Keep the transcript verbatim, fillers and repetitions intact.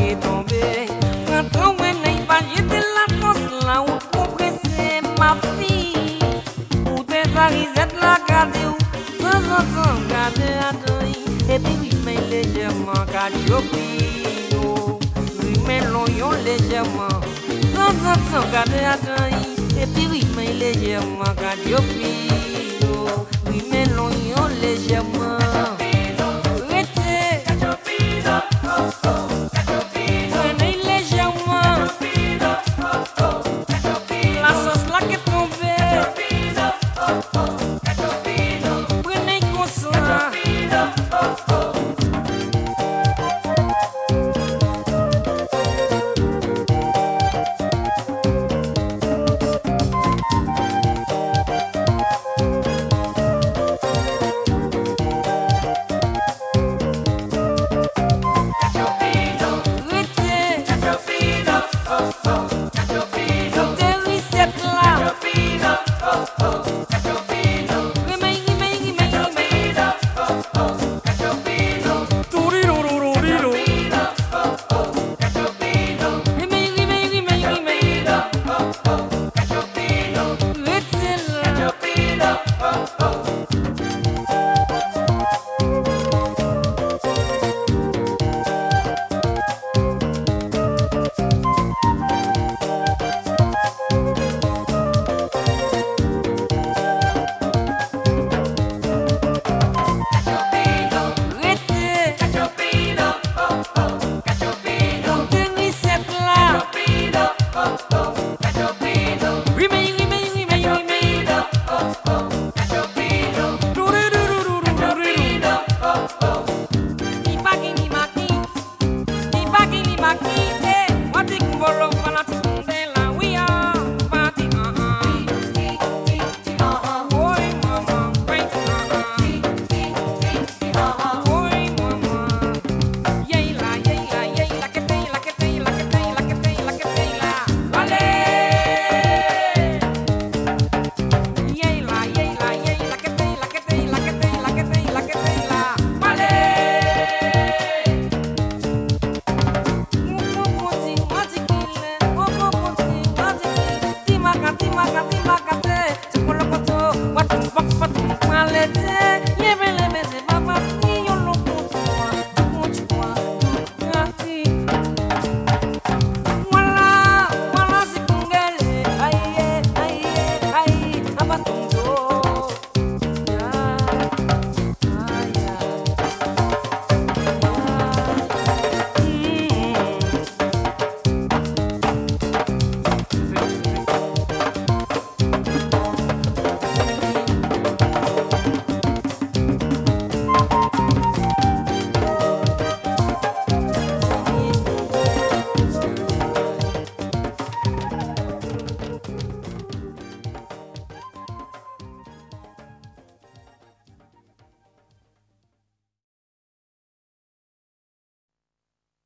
retomber. Quand on n'est pas jeter la force là où pour presser ma fille. Ou tes arisettes la garder ou sans en temps garder à toi. Et puis oui mais légèrement cardiopi. Oui mais l'oignon légèrement sans en temps garder à toi. Et puis oui mais légèrement cardiopi. Oui mais l'oignon légèrement.